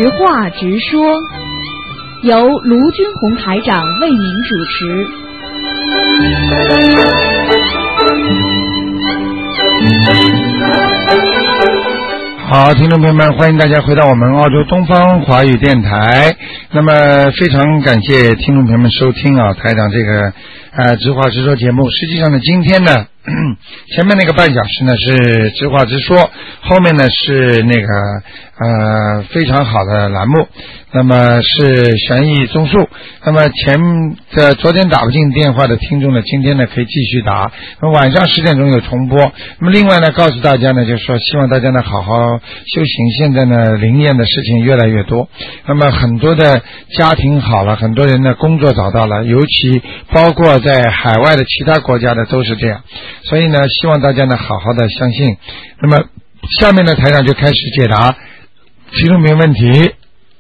实话直说，由卢军红台长为您主持。 好，听众朋友们，欢迎大家回到我们澳洲东方华语电台。那么非常感谢听众朋友们收听啊，台长这个直话直说节目。实际上呢，今天呢前面那个半小时呢是直话直说，后面呢是那个非常好的栏目，那么是悬疑综述。那么昨天打不进电话的听众呢，今天呢可以继续打。那么晚上10点钟有重播。那么另外呢，告诉大家呢，就是说希望大家呢好好修行。现在呢灵验的事情越来越多，那么很多的家庭好了，很多人的工作找到了，尤其包括在海外的其他国家的都是这样。所以呢，希望大家呢好好的相信。那么下面呢，台长就开始解答听众朋友问题。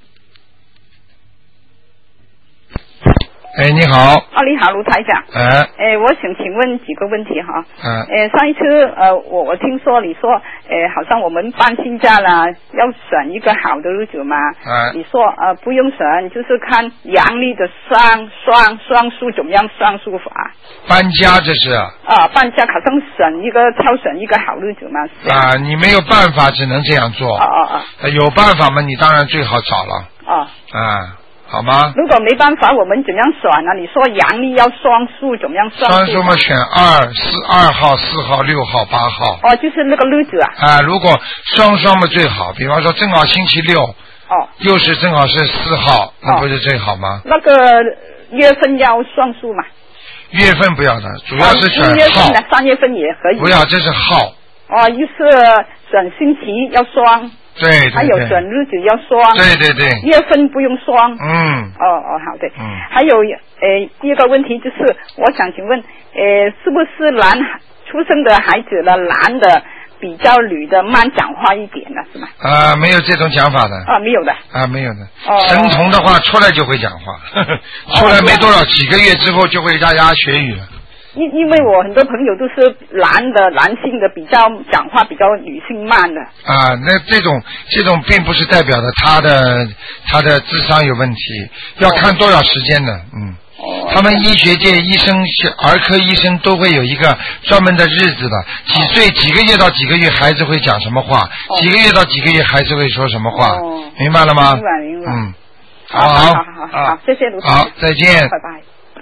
哎，你好。 你好，卢台长。我想请问几个问题哈。上一次我听说你说好像我们搬新家了，要选一个好的日子嘛。你说不用选，就是看阳历的双数怎么样算数法。 搬家这是。 搬家好像挑选一个好日子嘛。 你没有办法，只能这样做。有办法嘛？你当然最好找了。好吗？ 如果没办法，我们怎样选呢？你说阳历要双数，怎么样算？ 双数嘛，选2号、4号、6号、8号。 就是那个日子啊。 如果双嘛最好，比方说正好星期六。又是正好是4号，那不是最好吗？ 那个月份要双数嘛？ 月份不要的，主要是选号。 3月份也可以。 不要，这是号。 就是选星期要双。 对， 还有选日子要双， 对， 月份不用双。好的。还有第二个问题就是，我想请问，是不是出生的孩子的男的比较女的慢讲话一点呢？是吗？ 没有这种讲法的。 没有的。 没有的。神童的话出来就会讲话，出来没多少几个月之后就会牙牙学语了。 因为我很多朋友都是男性的比较讲话比较女性慢的。 那这种并不是代表的他的智商有问题，要看多少时间的。他们医学界医生儿科医生都会有一个专门的日子的，几岁几个月到几个月孩子会讲什么话，几个月到几个月孩子会说什么话，明白了吗？ 明白。 好， 谢谢卢台。 好，再见。 拜拜。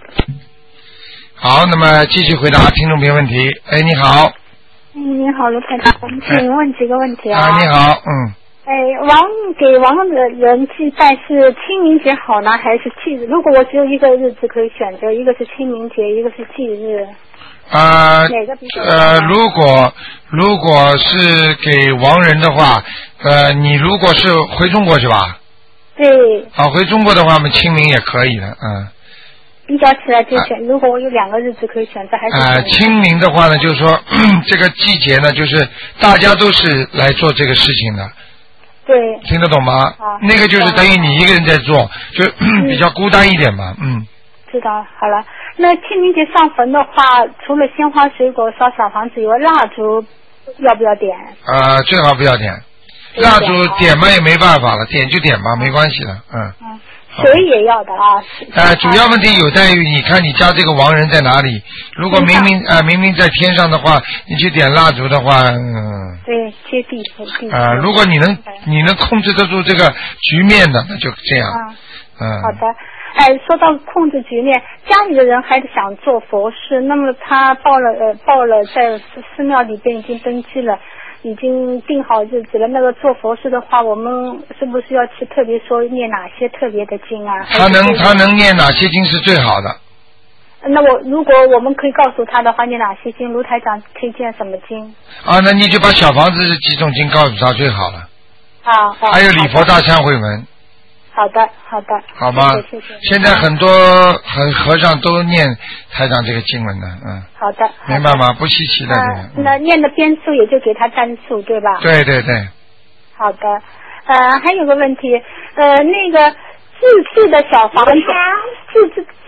好，那么继续回答听众朋友问题。你好。 你好，卢台长，请问几个问题啊？ 你好， 给亡的人祭拜是清明节好呢，还是忌日？如果我只有一个日子可以选择，一个是清明节，一个是忌日。哪个比较好？ 如果是给亡人的话，你如果是回中国是吧？ 对。 回中国的话，我们清明也可以的， 比较起来就选，如果我有2个日子可以选择，还是清明的话呢，就是说这个季节呢，就是大家都是来做这个事情的。 对。 听得懂吗？那个就是等于你一个人在做，就比较孤单一点嘛。 知道，好了。那清明节上坟的话，除了鲜花水果烧小房子以外，蜡烛要不要点？ 最好不要点。蜡烛点嘛也没办法了，点就点吧，没关系的。 水也要的啊。 主要问题有在于，你看你家这个亡人在哪里？如果明明在天上的话，你去点蜡烛的话， 对，接地。 如果你能控制得住这个局面的，那就这样。 好的。说到控制局面，家里的人还是想做佛事，那么他报了在寺庙里边已经登记了。已经定好日子了，那个做佛事的话，我们是不是要去特别说念哪些特别的经啊？他能念哪些经是最好的？ 那如果我们可以告诉他的话，念哪些经？卢台长推荐什么经？ 那你就把小房子这几种经告诉他最好了。还有礼佛大忏悔文。 好的。 好吗？ 谢谢。 现在很多和尚都念台长这个经文的， 好的。 明白吗？不稀奇的。 那念的边数也就给他单数，对吧？ 对。 好的。还有个问题，那个自制的小房子，自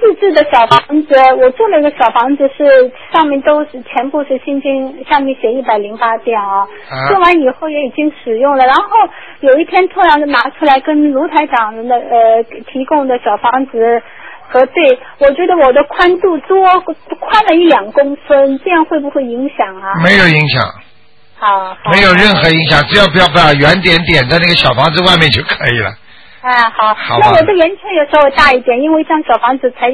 自制的小房子，我做了一个小房子，是上面都是全部是心经，上面写108遍啊。做完以后也已经使用了，然后有一天突然拿出来跟卢台长的提供的小房子核对，我觉得我的宽度宽了1-2公分，这样会不会影响啊？ 没有影响。 好， 没有任何影响，只要不要把圆点点在那个小房子外面就可以了。 好，那我的圆圈有稍微大一点，因为像小房子才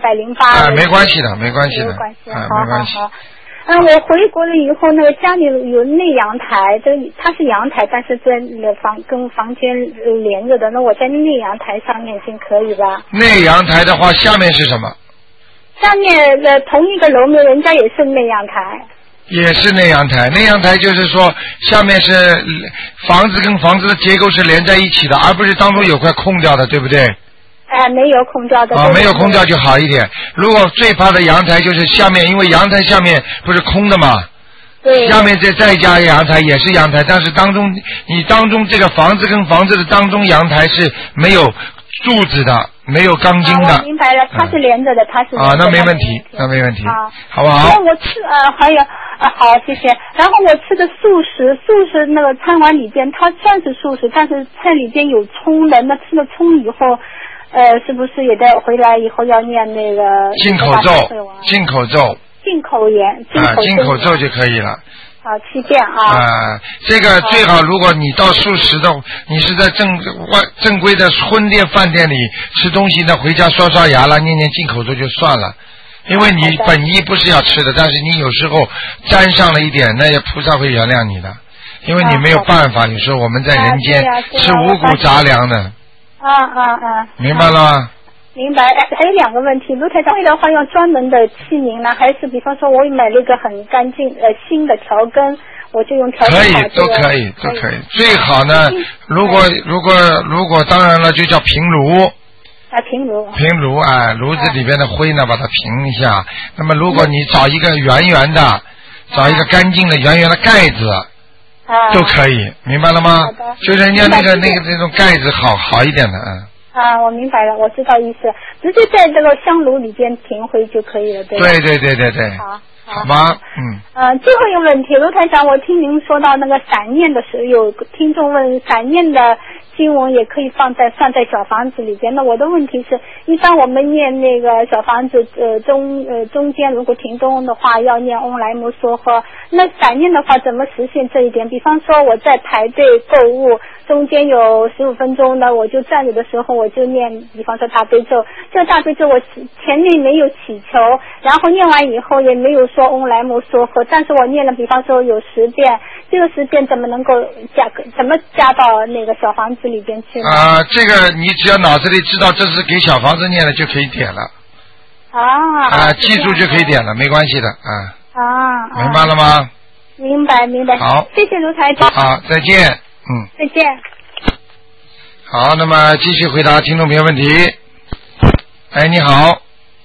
108。 没关系的，没关系。 好。我回国了以后，那个家里有内阳台，它是阳台，但是在跟房间连着的，那我在内阳台上面先可以吧？ 内阳台的话，下面是什么？ 下面的同一个楼面，人家也是内阳台。 也是内阳台，内阳台就是说下面是房子跟房子的结构是连在一起的，而不是当中有块空掉的，对不对？ 没有空掉的。 没有空掉就好一点。如果最怕的阳台就是下面，因为阳台下面不是空的嘛， 对。 下面再加阳台也是阳台，但是你当中这个房子跟房子的当中阳台是没有柱子的，没有钢筋的。 我明白了，它是连着的，它是。 那没问题，好不好？ 然后我吃还有好，谢谢。然后我吃的素食那个餐碗里边，它算是素食，但是菜里边有葱的，那吃了葱以后，是不是也得回来以后要念那个进口咒？进口咒就可以了。 好，7遍啊。 这个最好，如果你到素食的，你是在正规的婚店饭店里吃东西呢，回家刷牙了，念进口咒就算了。因为你本意不是要吃的，但是你有时候沾上了一点，那菩萨会原谅你的，因为你没有办法，有时候我们在人间吃五谷杂粮的。明白了吗？ 明白。还有2个问题，卢台长会的话用专门的器皿呢，还是比方说我买了一个很干净新的调羹，我就用调羹？ 都可以。最好呢，如果当然了，就叫平炉。 平炉炉子里边的灰呢，把它平一下。那么如果你找一个圆圆的，找一个干净的圆圆的盖子，都可以，明白了吗？就人家那种盖子好一点的。 我明白了，我知道意思，直接在这个香炉里边平灰就可以了，对吧？ 对。好吧， 最后一个问题，卢台长，我听您说到那个散念的时候，有听众问散念的经文也可以算在小房子里边。那我的问题是，一般我们念那个小房子中间如果停顿的话，要念嗡来摩梭诃。那散念的话，怎么实现这一点？比方说我在排队购物，中间有15分钟呢，我就站着的时候我就念，比方说大悲咒。这大悲咒我前面没有祈求，然后念完以后也没有说嗡来摩梭诃，但是我念了比方说有10遍，这个10遍怎么能够怎么加到那个小房子里边去呢？ 这个你只要脑子里知道这是给小房子念的就可以点了。记住就可以点了，没关系的。明白了吗？ 明白。好，谢谢卢台长。 好，再见。 再见。 好，那么继续回答听众朋友问题。你好。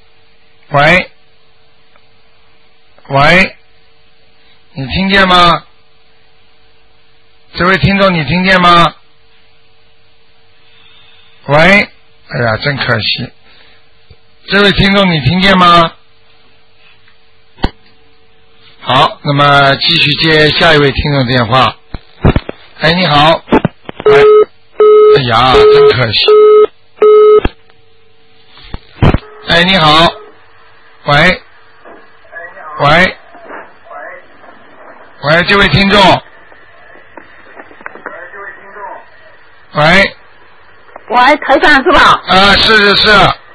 喂，你听见吗？这位听众你听见吗？喂，哎呀，真可惜。这位听众你听见吗？好，那么继续接下一位听众电话。你好。哎呀，真可惜。你好。喂，这位听众。 喂，台长是吧？ 是。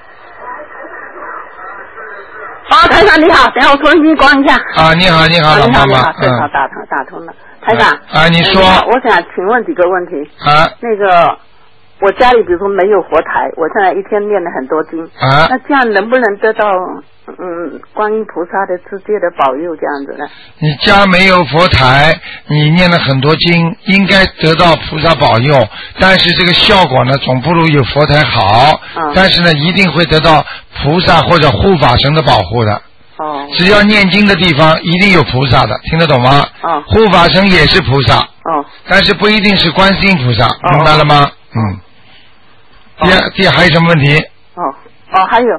台长你好，等下我收音机关一下。 你好，老妈妈。 正好打通了。台长。 你说。 我想请问几个问题。那个，我家里比如说没有佛台，我现在一天念了很多经。那这样能不能得到观音菩萨的直接的保佑这样子呢？ 你家没有佛台，你念了很多经，应该得到菩萨保佑，但是这个效果呢，总不如有佛台好。但是呢，一定会得到菩萨或者护法神的保护的。只要念经的地方，一定有菩萨的，听得懂吗？护法神也是菩萨。但是不一定是观世音菩萨，明白了吗？第二还有什么问题？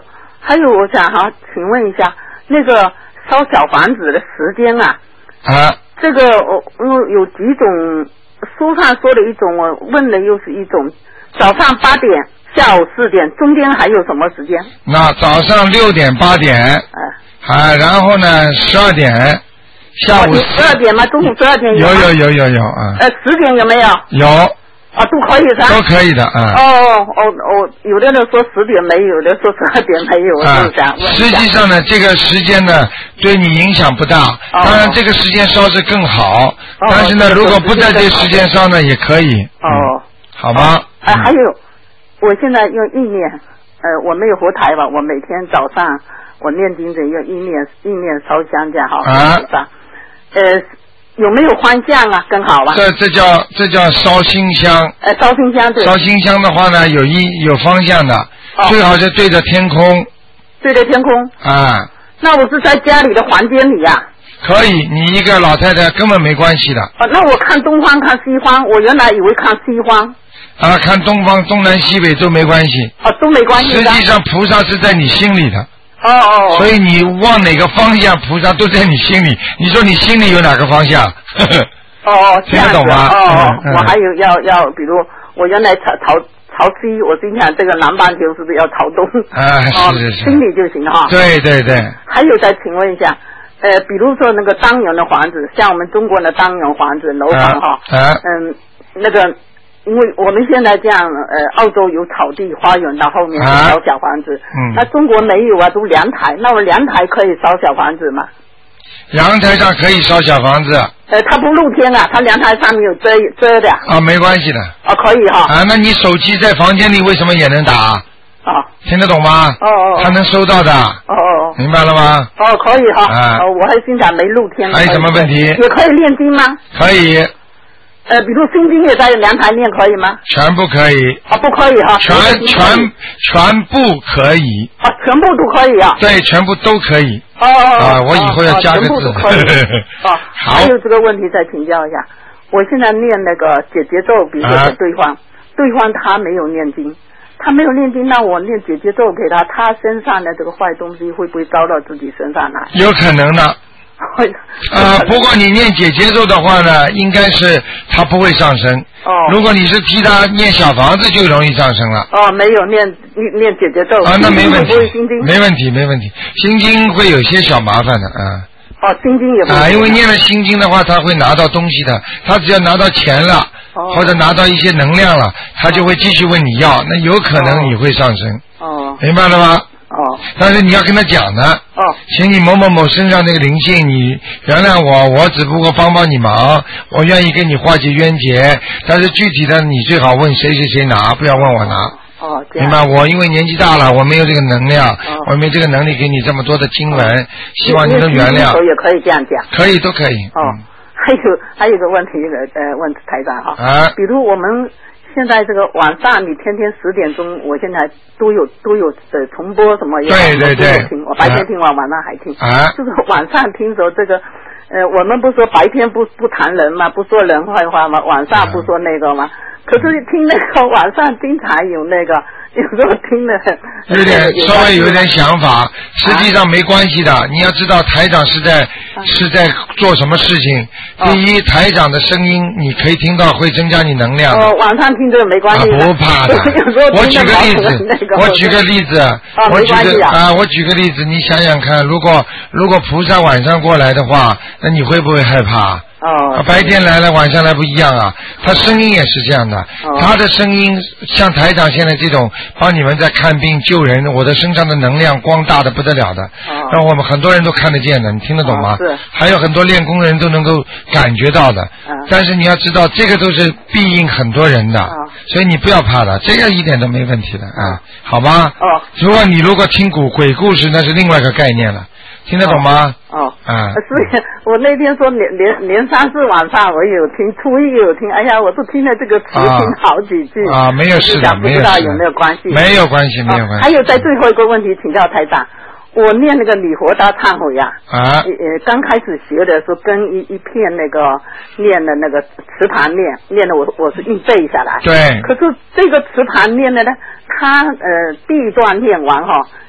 还有我想请问一下，那个烧小房子的时间啊，这个有几种，书上说的一种，我问的又是一种，早上8点，下午4点，中间还有什么时间？ 那早上6点、8点，然后呢12点，下午 12点吗？中午12点有？ 有啊。 10点有没有？ 有。 都可以是吧？ 都可以的有的人说10点没有，有的说12点没有，我就想问一下。 实际上呢，这个时间呢对你影响不大，当然这个时间烧是更好，但是呢，如果不在这时间烧呢也可以。好吗？ 还有，我现在用意念，我没有佛台吧，我每天早上我念经者用意念烧香这样有没有方向啊？更好啊！ 这叫烧心香。 烧心香对。 烧心香的话呢，有方向的，最好是对着天空。 对着天空。那我是在家里的房间里呀。 可以，你一个老太太根本没关系的。 那我看东方看西方，我原来以为看西方。 看东方东南西北都没关系。 都没关系的。 实际上菩萨是在你心里的。所以你往哪个方向，菩萨都在你心里。你说你心里有哪个方向？听得懂吗？ 我还有要，比如我原来朝西，我心想这个南半球是不是要朝东？是。心里就行哈。 对。 还有再请问一下，比如说那个单元的房子，像我们中国的单元房子楼房那个。因为我们现在这样，澳洲有草地花园，到后面烧小房子。那中国没有啊，都凉台。那我凉台可以烧小房子吗？ 阳台上可以烧小房子。 它不露天啊，它凉台上面有遮的。 没关系的。 可以哈。 那你手机在房间里为什么也能打？听得懂吗？它能收到的。明白了吗？ 可以哈。我还心想没露天。 还有什么问题？ 也可以念经吗？ 可以。 比如心经也在凉台念可以吗？ 全部可以。 不可以哈。 全部可以。 全部都可以啊。 对，全部都可以。我以后要加个字。 全部都可以。好。还有这个问题再请教一下，我现在念那个解结咒，比如说对方他没有念经，那我念解结咒给他身上的这个坏东西会不会招到自己身上来？ 有可能的。不过你念解结咒的话呢，应该是他不会上升。如果你是替他念小房子，就容易上升了。 没有念解结咒。 那没问题。 心经没问题。心经会有些小麻烦的心经也不因为念了心经的话，他会拿到东西的。他只要拿到钱了，或者拿到一些能量了，他就会继续问你要，那有可能你会上升。明白了吗？但是你要跟他讲呢。请你某某某身上那个灵性，你原谅我只不过帮你忙，我愿意跟你化解冤结，但是具体的你最好问谁拿，不要问我拿。明白？我因为年纪大了，我没有这个能量，我没这个能力给你这么多的经文，希望你能原谅。 也可以这样讲。 可以，都可以。 还有个问题，问台长哈。比如我们现在这个晚上，你天天10点钟，我现在都有重播什么？ 对。 我白天听完，晚上还听。就是晚上听说这个，我们不说白天不谈人嘛，不说人坏话嘛，晚上不说那个嘛。可是听那个晚上经常有那个，有时候听的稍微有点想法，实际上没关系的。你要知道台长是在做什么事情。第一，台长的声音你可以听到，会增加你能量。 晚上听这个没关系。 不怕的。我举个例子，我举个例子，你想想看，如果菩萨晚上过来的话，那你会不会害怕？白天来了，晚上来不一样啊。他声音也是这样的，他的声音像台长现在这种帮你们在看病救人，我的身上的能量光大的不得了的，让我们很多人都看得见的，你听得懂吗？还有很多练功人都能够感觉到的。但是你要知道，这个都是庇应很多人的，所以你不要怕的，这个一点都没问题的好吧？如果听鬼故事，那是另外一个概念了。听得懂吗？ 是我那天说连3、4晚上我有听，初一有听，哎呀，我都听了这个词听好几句没有事的， 不知道有没有关系？ 没有关系。 还有在最后一个问题请教台长，我念那个礼佛大忏悔刚开始学的时候跟一片那个念的那个磁盘念的我是硬背下来。 对。 可是这个磁盘念的呢，它第一段念完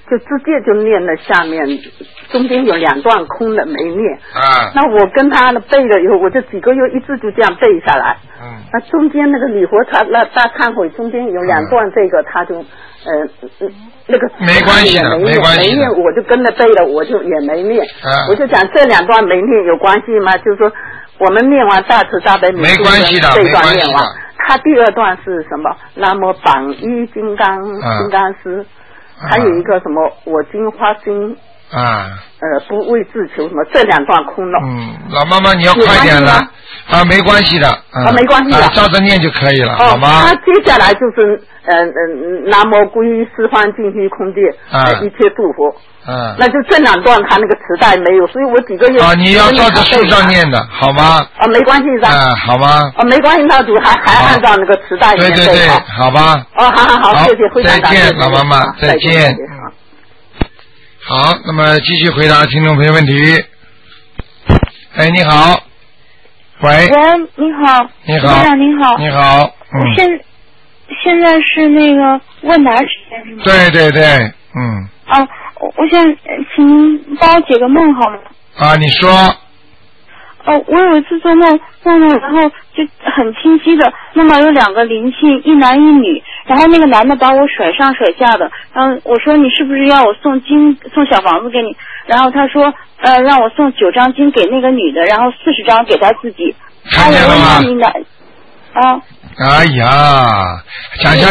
就直接就念了下面，中间有2段空的没念。那我跟他背了以后，我就几个月一直就这样背下来。那中间那个礼佛大忏悔中间有2段，这个他就那个没关系的，没关系的， 我就跟着背了，我就也没念。我就讲这2段没念有关系吗？就是说我们念完大慈大悲没关系的， 这段念完，他第2段是什么？南无榜一金刚师。还有一个什么我今发心不为自求什么，这2段空了。 老妈妈你要快点了没关系的没关系的， 照着念就可以了，好吗？ 他接下来就是南无归依十方尽虚空界一切诸佛。那就这2段他那个磁带没有，所以我几个月你要照着书上念的，好吗？ 没关系的。 好吗？ 没关系，那就还按照那个磁带里面对，好吧。 好，谢谢， 再见，老妈妈，再见。好，那么继续回答听众朋友问题。你好，喂， 你好， 你好， 台长您好， 你好， 现在是那个问答时间是吗？ 对， 我想请您帮我解个梦好吗？ 你说。 我有一次做梦，然后就很清晰的梦到有2个灵性，一男一女，然后那个男的把我甩上甩下的，然后我说你是不是要我送小房子给你？然后他说让我送9张经给那个女的，然后40张给他自己。 看见了吗？哎呀，讲下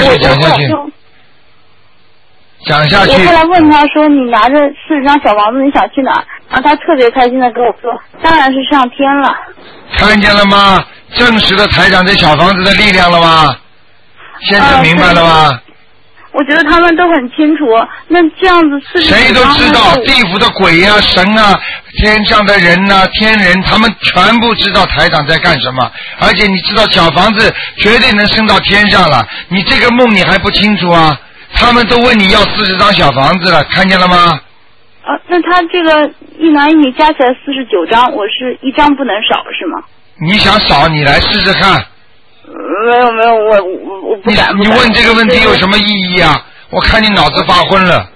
去。 我后来问他说你拿着40张小房子你想去哪儿？然后他特别开心的跟我说当然是上天了。 看见了吗？证实了台长这小房子的力量了吗？现在明白了吗？ 我觉得他们都很清楚，那这样子谁都知道地府的鬼啊神啊天上的人啊天人，他们全部知道台长在干什么，而且你知道小房子绝对能升到天上了，你这个梦你还不清楚啊？他们都问你要40张小房子了，看见了吗？ 那他这个一男一女加起来49张，我是1张不能少是吗？ 你想少你来试试看。 没有，我不敢。 你问这个问题有什么意义啊？我看你脑子发昏了。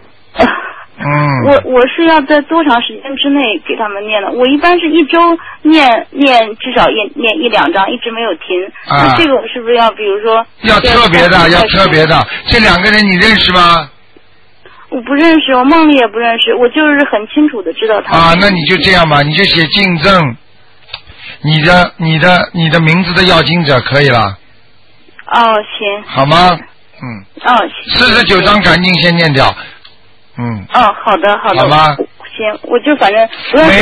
我是要在多长时间之内给他们念的？我一般是1周念至少念1-2张，一直没有停。那这个我是不是要比如说要特别的？这2个人你认识吗？ 我不认识，我梦里也不认识，我就是很清楚的知道他。 那你就这样吧，你就写敬赠你的名字的要经者可以了。 行。 好吗？49张赶紧先念掉。 好的。 好吧。 行，我就反正不要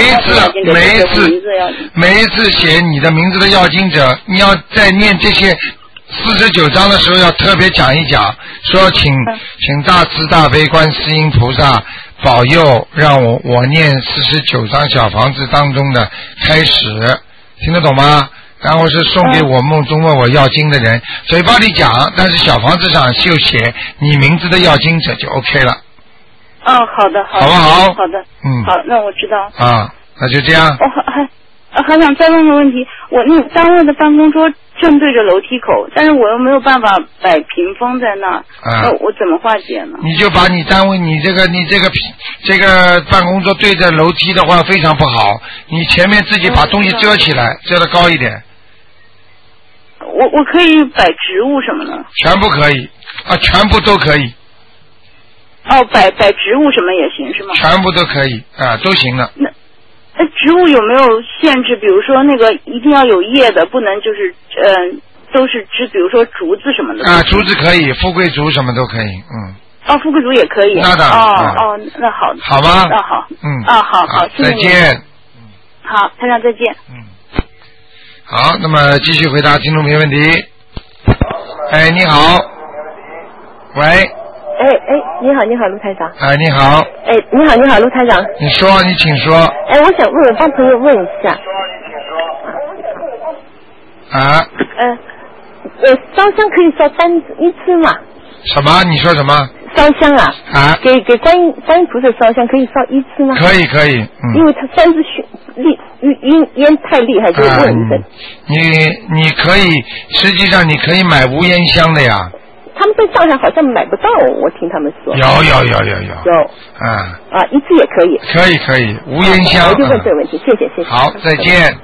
每一次写你的名字的要经者，你要在念这些49章的时候要特别讲一讲，说请大慈大悲观世音菩萨保佑，让我念49张小房子当中的开始，听得懂吗？然后是送给我梦中问我要经的人，嘴巴里讲，但是小房子上就写你名字的要经者就 OK 了。 好的， 好不好？ 好的，好，那我知道。 那就这样。 还想再问个问题，我那个单位的办公桌正对着楼梯口，但是我又没有办法摆屏风在那儿，我怎么化解呢？ 你就把你单位你这个办公桌对着楼梯的话非常不好，你前面自己把东西遮起来，遮得高一点。 我可以摆植物什么的？ 全部可以全部都可以。 摆植物什么也行是吗？ 全部都可以都行的。 那植物有没有限制？比如说那个一定要有叶的，不能就是都是比如说竹子什么的。 竹子可以，富贵竹什么都可以， 富贵竹也可以。 那当然。 那好。 好吗？ 好。好，谢谢你。 再见。 好，台长再见。 好，那么继续回答听众朋友问题。你好。喂。 你好，卢台长。 你好。 你好，卢台长。 你请说。 我想我帮朋友问一下。烧香可以烧一次吗？ 什么？你说什么？ 烧香给观音菩萨烧香可以烧一次吗？ 可以。 因为他3次烟太厉害，就问一声。 你可以，实际上你可以买无烟香的呀。 他们在上海好像买不到，我听他们说。 有一支也可以。 可以，无烟香。 我就问这个问题，谢谢。 好，再见。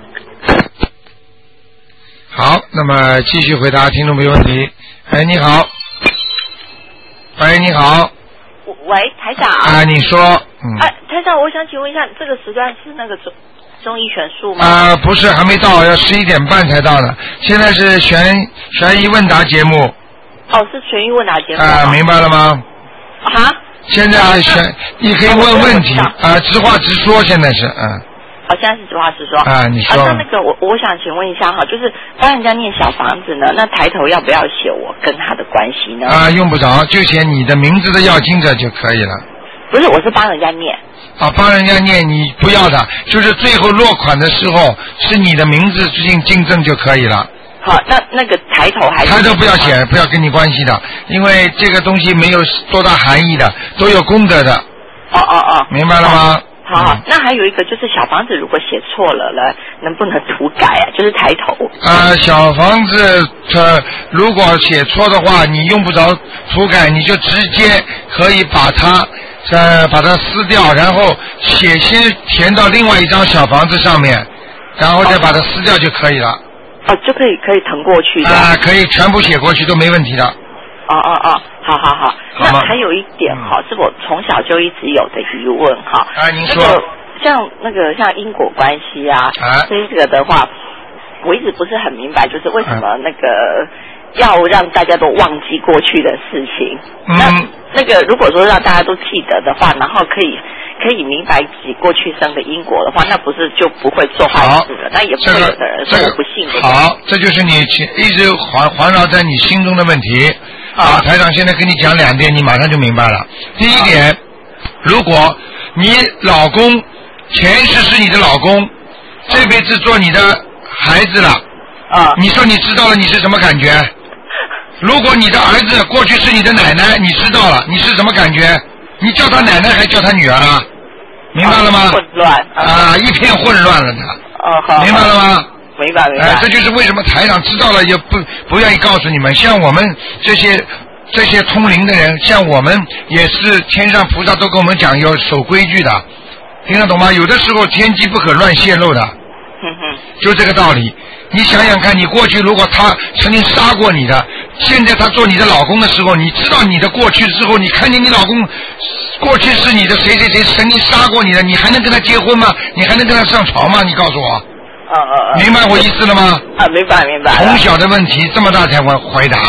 好，那么继续回答听众朋友问题。哎，你好。喂，你好。 喂，台长。 你说。 台长，我想请问一下，这个时段是那个中医选术吗？ 不是，还没到，要11点半才到呢。现在是悬疑问答节目。 是悬疑问答节目。 明白了吗？现在你可以问问题直话直说，现在是现在是实话实说。 你说。 那个我想请问一下就是帮人家念小房子呢，那抬头要不要写我跟他的关系呢？ 用不着，就写你的名字的要经者就可以了。 不是，我是帮人家念。 帮人家念你不要的，就是最后落款的时候是你的名字进证就可以了。 好，那个抬头还是？ 抬头不要写，不要跟你关系的，因为这个东西没有多大含义的，都有功德的。明白了吗？ 好，那还有一个就是小房子如果写错了能不能涂改就是抬头。 小房子如果写错的话，你用不着涂改，你就直接可以把它撕掉，然后先填到另外一张小房子上面，然后再把它撕掉就可以了。 就可以腾过去的。 可以全部写过去都没问题的。 好。那还有一点是我从小就一直有的疑问您说。 像因果关系这个的话，我一直不是很明白，就是为什么要让大家都忘记过去的事情。那个如果说让大家都记得的话，然后可以明白自己过去生的因果的话，那不是就不会做坏事了？那也不会有的人说我不信的。 好，这就是你一直环绕在你心中的问题。台长现在跟你讲2点，你马上就明白了。第一点，如果你老公前世是你的老公，这辈子做你的孩子了，你说你知道了，你是什么感觉？如果你的儿子过去是你的奶奶，你知道了，你是什么感觉？你叫他奶奶还叫他女儿啊？明白了吗？ 混乱一片混乱了的。明白了吗？ 明白。 这就是为什么台长知道了也不愿意告诉你们。像我们这些通灵的人，像我们也是天上菩萨都跟我们讲要守规矩的，听得懂吗？有的时候天机不可乱泄露的。就这个道理。你想想看，你过去如果他曾经杀过你的，现在他做你的老公的时候，你知道你的过去之后，你看见你老公过去是你的谁曾经杀过你的，你还能跟他结婚吗？你还能跟他上床吗？你告诉我。明白我意思了吗？ 明白。 从小的问题这么大才回答。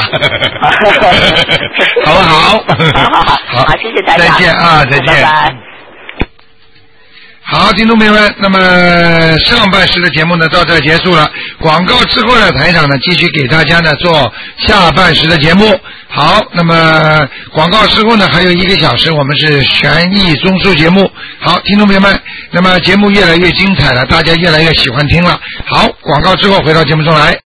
好不好？ 好，谢谢大家。 再见。再见。 拜拜。 好，听众朋友们，那么上半时的节目呢到这结束了，广告之后呢，台长呢继续给大家呢做下半时的节目。好，那么广告之后呢还有1个小时，我们是悬疑综述节目。好，听众朋友们，那么节目越来越精彩了，大家越来越喜欢听了。好，广告之后回到节目中来。